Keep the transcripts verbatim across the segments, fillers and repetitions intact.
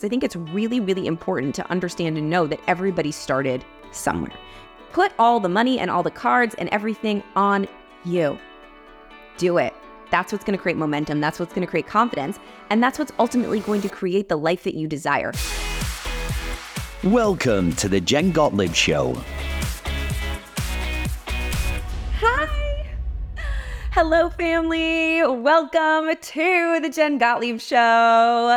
I think it's really, really important to understand and know that everybody started somewhere. Put all the money and all the cards and everything on you. Do it. That's what's going to create momentum. That's what's going to create confidence. And that's what's ultimately going to create the life that you desire. Welcome to the Jen Gottlieb Show. Hi. Hello, family. Welcome to the Jen Gottlieb Show.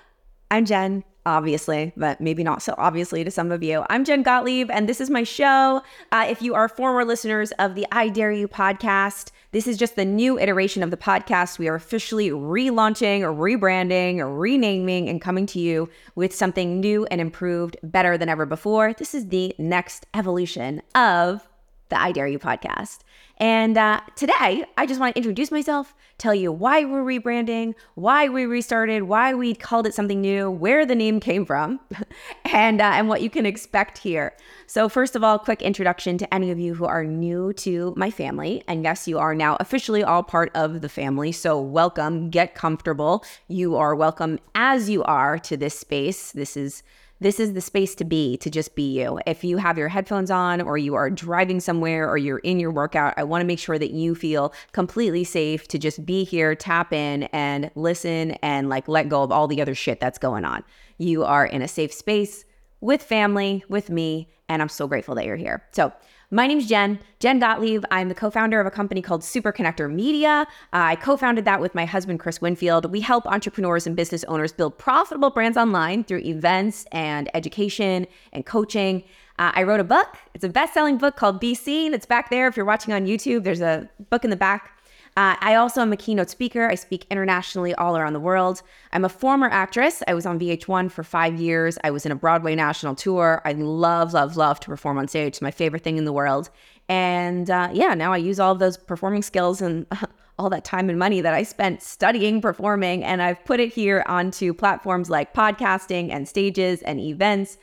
I'm Jen, obviously, but maybe not so obviously to some of you. I'm Jen Gottlieb, and this is my show. Uh, if you are former listeners of the I Dare You podcast, this is just the new iteration of the podcast. We are officially relaunching, rebranding, renaming, and coming to you with something new and improved, better than ever before. This is the next evolution of the I Dare You podcast. And uh, today, I just want to introduce myself, tell you why we're rebranding, why we restarted, why we called it something new, where the name came from, and uh, and what you can expect here. So first of all, quick introduction to any of you who are new to my family. And yes, you are now officially all part of the family. So welcome, get comfortable. You are welcome as you are to this space. This is This is the space to be, to just be you. If you have your headphones on or you are driving somewhere or you're in your workout, I want to make sure that you feel completely safe to just be here, tap in and listen and like let go of all the other shit that's going on. You are in a safe space with family, with me, and I'm so grateful that you're here. So my name's Jen, Jen Gottlieb. I'm the co-founder of a company called Super Connector Media. Uh, I co-founded that with my husband, Chris Winfield. We help entrepreneurs and business owners build profitable brands online through events and education and coaching. Uh, I wrote a book. It's a best-selling book called Be Seen. It's back there. If you're watching on YouTube, there's a book in the back. Uh, I also am a keynote speaker. I speak internationally all around the world. I'm a former actress. I was on V H one for five years. I was in a Broadway national tour. I love, love, love to perform on stage. It's my favorite thing in the world. And uh, yeah, now I use all of those performing skills and uh, all that time and money that I spent studying performing, and I've put it here onto platforms like podcasting and stages and events.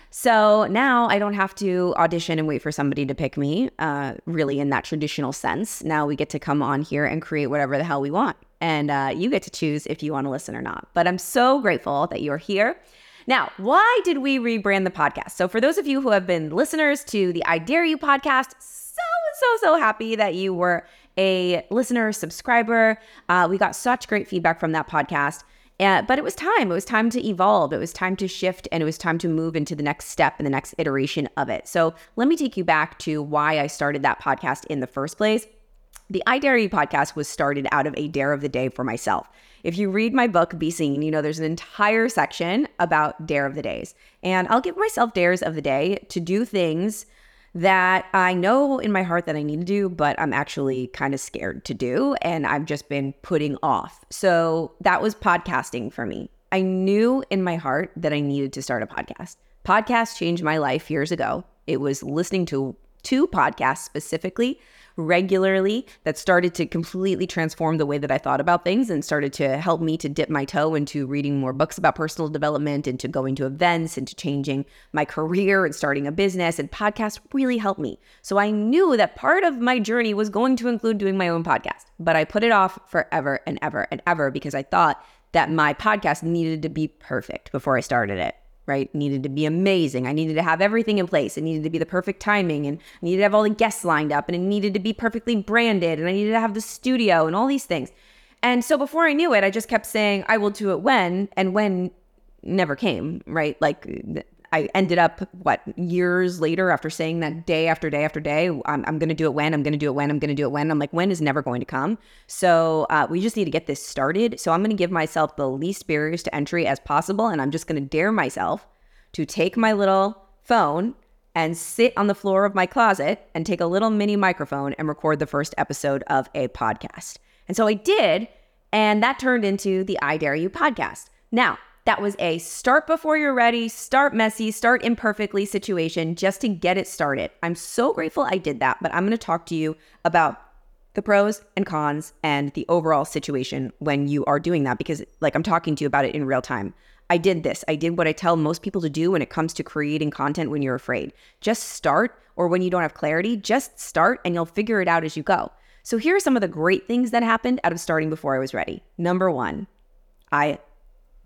So now I don't have to audition and wait for somebody to pick me, uh, really in that traditional sense. Now we get to come on here and create whatever the hell we want. And uh, you get to choose if you want to listen or not. But I'm so grateful that you're here. Now, why did we rebrand the podcast? So for those of you who have been listeners to the I Dare You podcast, so, so, so happy that you were a listener, subscriber. Uh, we got such great feedback from that podcast. Uh, but it was time. It was time to evolve. It was time to shift, and it was time to move into the next step and the next iteration of it. So let me take you back to why I started that podcast in the first place. The I Dare You podcast was started out of a dare of the day for myself. If you read my book, Be Seen, you know there's an entire section about dare of the days. And I'll give myself dares of the day to do things that I know in my heart that I need to do, but I'm actually kind of scared to do, and I've just been putting off. So that was podcasting for me. I knew in my heart that I needed to start a podcast. Podcast changed my life years ago. It was listening to two podcasts specifically regularly that started to completely transform the way that I thought about things and started to help me to dip my toe into reading more books about personal development, into going to events, into changing my career and starting a business. And podcasts really helped me. So I knew that part of my journey was going to include doing my own podcast, but I put it off forever and ever and ever because I thought that my podcast needed to be perfect before I started it. Right? Needed to be amazing. I needed to have everything in place. It needed to be the perfect timing, and I needed to have all the guests lined up, and it needed to be perfectly branded, and I needed to have the studio and all these things. And so before I knew it, I just kept saying, I will do it when, and when never came, right? Like I ended up, what, years later after saying that day after day after day, I'm, I'm going to do it when, I'm going to do it when, I'm going to do it when. I'm like, when is never going to come. So uh, we just need to get this started. So I'm going to give myself the least barriers to entry as possible. And I'm just going to dare myself to take my little phone and sit on the floor of my closet and take a little mini microphone and record the first episode of a podcast. And so I did. And that turned into the I Dare You podcast. Now, that was a start before you're ready, start messy, start imperfectly situation just to get it started. I'm so grateful I did that, but I'm going to talk to you about the pros and cons and the overall situation when you are doing that, because like I'm talking to you about it in real time. I did this. I did what I tell most people to do when it comes to creating content when you're afraid. Just start, or when you don't have clarity, just start and you'll figure it out as you go. So here are some of the great things that happened out of starting before I was ready. Number one, I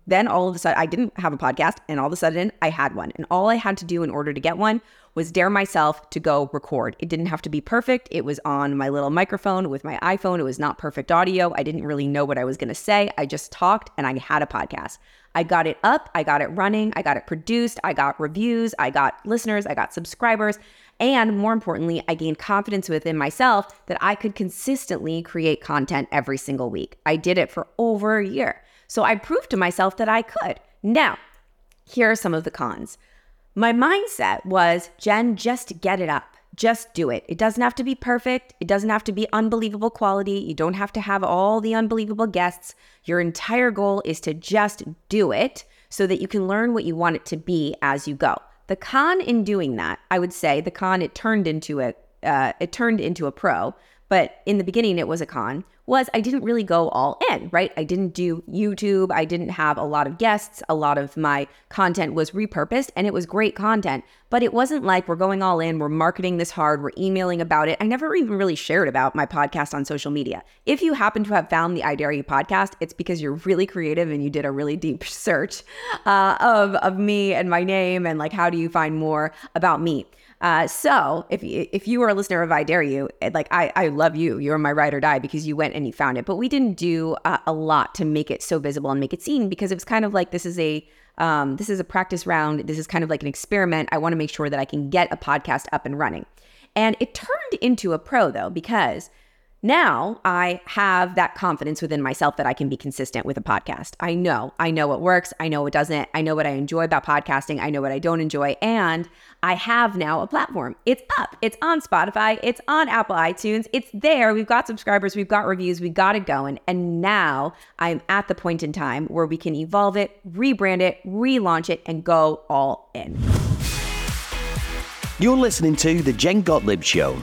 Then all of a sudden, I didn't have a podcast, and all of a sudden I had one. And all I had to do in order to get one was dare myself to go record. It didn't have to be perfect. It was on my little microphone with my iPhone. It was not perfect audio. I didn't really know what I was going to say. I just talked and I had a podcast. I got it up. I got it running. I got it produced. I got reviews. I got listeners. I got subscribers. And more importantly, I gained confidence within myself that I could consistently create content every single week. I did it for over a year. So I proved to myself that I could. Now, here are some of the cons. My mindset was, Jen, just get it up. Just do it. It doesn't have to be perfect. It doesn't have to be unbelievable quality. You don't have to have all the unbelievable guests. Your entire goal is to just do it so that you can learn what you want it to be as you go. The con in doing that, I would say the con, it turned into a, uh, it turned into a pro, but in the beginning it was a con, was I didn't really go all in, right? I didn't do YouTube. I didn't have a lot of guests. A lot of my content was repurposed and it was great content, but it wasn't like we're going all in, we're marketing this hard, we're emailing about it. I never even really shared about my podcast on social media. If you happen to have found the I Dare You podcast, it's because you're really creative and you did a really deep search uh, of, of me and my name and like, how do you find more about me? Uh, so if you, if you are a listener of I Dare You, like I, I love you, you're my ride or die because you went and you found it, but we didn't do uh, a lot to make it so visible and make it seen because it was kind of like, this is a, um, this is a practice round. This is kind of like an experiment. I want to make sure that I can get a podcast up and running. And it turned into a pro though, because now I have that confidence within myself that I can be consistent with a podcast. I know, I know what works. I know what doesn't. I know what I enjoy about podcasting. I know what I don't enjoy. And I have now a platform. It's up. It's on Spotify. It's on Apple iTunes. It's there. We've got subscribers. We've got reviews. We've got it going. And now I'm at the point in time where we can evolve it, rebrand it, relaunch it, and go all in. You're listening to The Jen Gottlieb Show.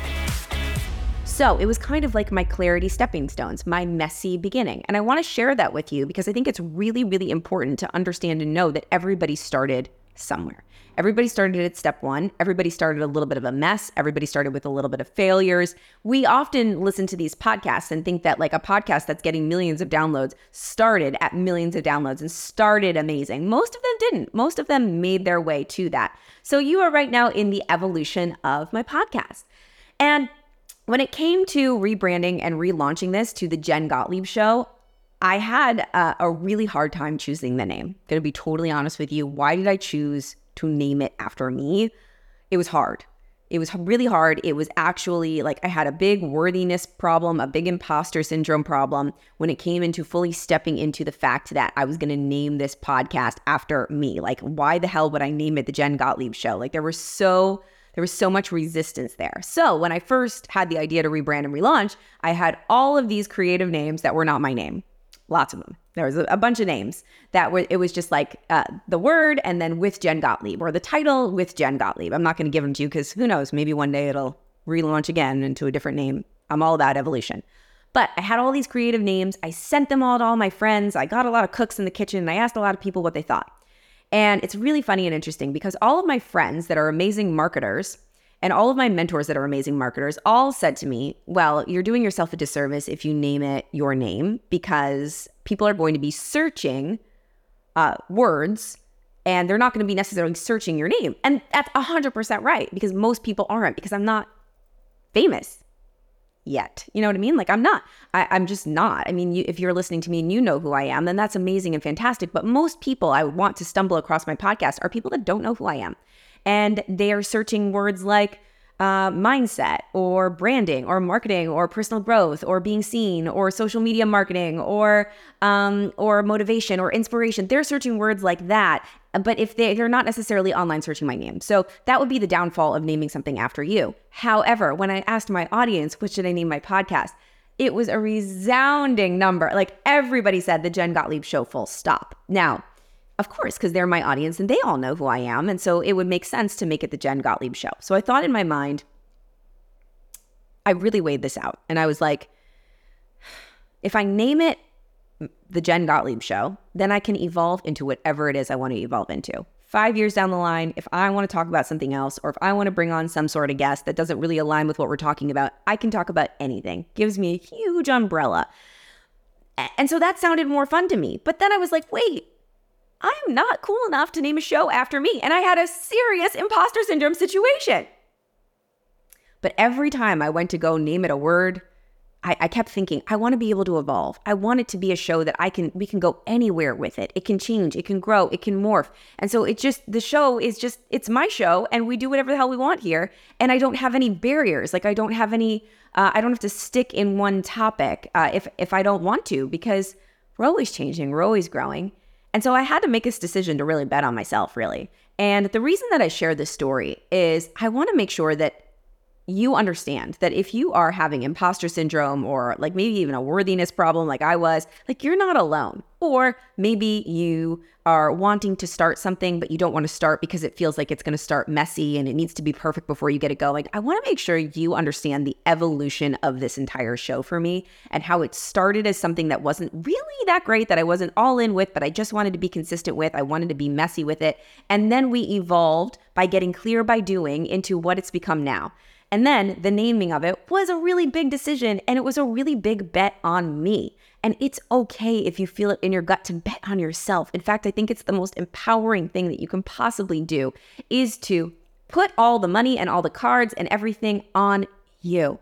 So it was kind of like my clarity stepping stones, my messy beginning. And I want to share that with you because I think it's really, really important to understand and know that everybody started somewhere. Everybody started at step one. Everybody started a little bit of a mess. Everybody started with a little bit of failures. We often listen to these podcasts and think that like a podcast that's getting millions of downloads started at millions of downloads and started amazing. Most of them didn't. Most of them made their way to that. So you are right now in the evolution of my podcast. And when it came to rebranding and relaunching this to the Jen Gottlieb Show, I had a, a really hard time choosing the name. Gonna be totally honest with you. Why did I choose to name it after me? It was hard. It was really hard. It was actually like I had a big worthiness problem, a big imposter syndrome problem when it came into fully stepping into the fact that I was gonna name this podcast after me. Like, why the hell would I name it the Jen Gottlieb Show? Like, there was so There was so much resistance there. So when I first had the idea to rebrand and relaunch, I had all of these creative names that were not my name. Lots of them. There was a, a bunch of names that were, it was just like uh, the word and then with Jen Gottlieb or the title with Jen Gottlieb. I'm not going to give them to you because who knows, maybe one day it'll relaunch again into a different name. I'm all about evolution. But I had all these creative names. I sent them all to all my friends. I got a lot of cooks in the kitchen and I asked a lot of people what they thought. And it's really funny and interesting because all of my friends that are amazing marketers and all of my mentors that are amazing marketers all said to me, well, you're doing yourself a disservice if you name it your name because people are going to be searching uh, words and they're not going to be necessarily searching your name. And that's one hundred percent right because most people aren't because I'm not famous yet. You know what I mean? Like I'm not, I, I'm just not. I mean, you, if you're listening to me and you know who I am, then that's amazing and fantastic. But most people I would want to stumble across my podcast are people that don't know who I am. And they are searching words like uh, mindset or branding or marketing or personal growth or being seen or social media marketing or um, or motivation or inspiration. They're searching words like that. But if they, they're not necessarily online searching my name. So that would be the downfall of naming something after you. However, when I asked my audience, what should I name my podcast? It was a resounding number. Like everybody said the Jen Gottlieb Show full stop. Now, of course, because they're my audience and they all know who I am. And so it would make sense to make it the Jen Gottlieb Show. So I thought in my mind, I really weighed this out. And I was like, if I name it the Jen Gottlieb Show, then I can evolve into whatever it is I want to evolve into. Five years down the line, if I want to talk about something else, or if I want to bring on some sort of guest that doesn't really align with what we're talking about, I can talk about anything. Gives me a huge umbrella. And so that sounded more fun to me. But then I was like, wait, I am not cool enough to name a show after me. And I had a serious imposter syndrome situation. But every time I went to go name it a word, I, I kept thinking, I want to be able to evolve. I want it to be a show that I can, we can go anywhere with it. It can change, it can grow, it can morph. And so it just, the show is just, it's my show and we do whatever the hell we want here. And I don't have any barriers. Like I don't have any, uh, I don't have to stick in one topic uh, if, if I don't want to, because we're always changing, we're always growing. And so I had to make this decision to really bet on myself, really. And the reason that I share this story is I want to make sure that you understand that if you are having imposter syndrome or like maybe even a worthiness problem like I was, like you're not alone. Or maybe you are wanting to start something, but you don't want to start because it feels like it's going to start messy and it needs to be perfect before you get it going. I want to make sure you understand the evolution of this entire show for me and how it started as something that wasn't really that great, that I wasn't all in with, but I just wanted to be consistent with. I wanted to be messy with it. And then we evolved by getting clear by doing into what it's become now. And then the naming of it was a really big decision and it was a really big bet on me. And it's okay if you feel it in your gut to bet on yourself. In fact, I think it's the most empowering thing that you can possibly do is to put all the money and all the cards and everything on you.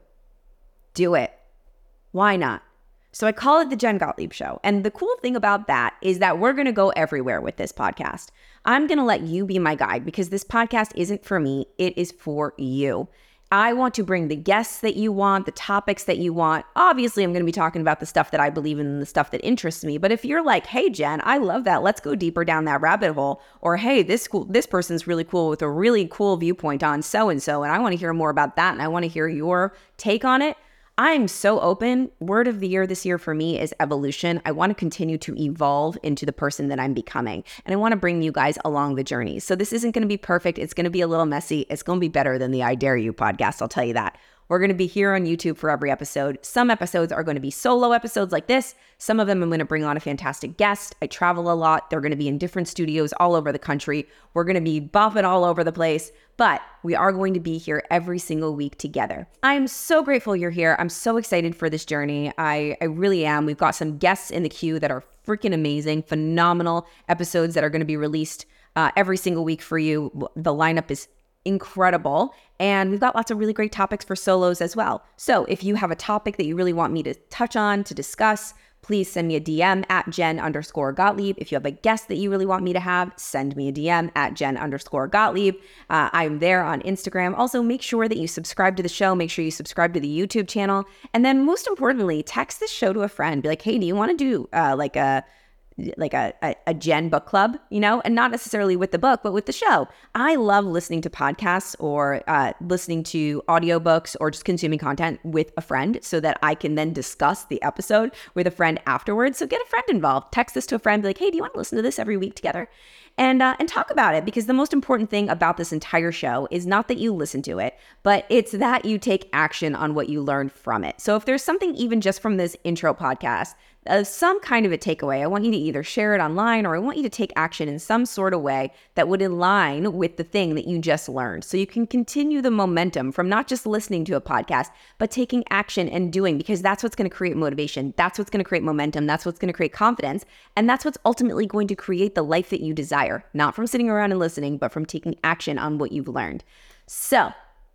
Do it. Why not? So I call it the Jen Gottlieb Show. And the cool thing about that is that we're going to go everywhere with this podcast. I'm going to let you be my guide because this podcast isn't for me. It is for you. I want to bring the guests that you want, the topics that you want. Obviously, I'm going to be talking about the stuff that I believe in and the stuff that interests me. But if you're like, hey, Jen, I love that. Let's go deeper down that rabbit hole. Or, hey, this cool, this person's really cool with a really cool viewpoint on so-and-so, and I want to hear more about that, and I want to hear your take on it. I'm so open. Word of the year this year for me is evolution. I want to continue to evolve into the person that I'm becoming. And I want to bring you guys along the journey. So this isn't going to be perfect. It's going to be a little messy. It's going to be better than the I Dare You podcast. I'll tell you that. We're going to be here on YouTube for every episode. Some episodes are going to be solo episodes like this. Some of them I'm going to bring on a fantastic guest. I travel a lot. They're going to be in different studios all over the country. We're going to be bopping all over the place, but we are going to be here every single week together. I'm so grateful you're here. I'm so excited for this journey. I, I really am. We've got some guests in the queue that are freaking amazing, phenomenal episodes that are going to be released uh, every single week for you. The lineup is incredible. And we've got lots of really great topics for solos as well. So if you have a topic that you really want me to touch on, to discuss, please send me a D M at Jen underscore Gottlieb. If you have a guest that you really want me to have, send me a D M at Jen underscore Gottlieb. Uh, I'm there on Instagram. Also, make sure that you subscribe to the show. Make sure you subscribe to the YouTube channel. And then most importantly, text this show to a friend. Be like, hey, do you want to do uh, like a like a, a, a Jen book club, you know, and not necessarily with the book, but with the show. I love listening to podcasts or uh, listening to audiobooks or just consuming content with a friend so that I can then discuss the episode with a friend afterwards. So get a friend involved. Text this to a friend, be like, hey, do you want to listen to this every week together? And uh, and talk about it, because the most important thing about this entire show is not that you listen to it, but it's that you take action on what you learned from it. So if there's something even just from this intro podcast, uh, some kind of a takeaway, I want you to either share it online or I want you to take action in some sort of way that would align with the thing that you just learned. So you can continue the momentum from not just listening to a podcast, but taking action and doing, because that's what's going to create motivation. That's what's going to create momentum. That's what's going to create confidence. And that's what's ultimately going to create the life that you desire, not from sitting around and listening, but from taking action on what you've learned. So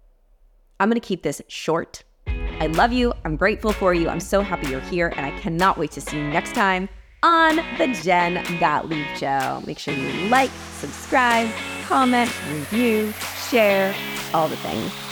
I'm going to keep this short. I love you. I'm grateful for you. I'm so happy you're here, and I cannot wait to see you next time on the Jen Gottlieb Show. Make sure you like, subscribe, comment, review, share, all the things.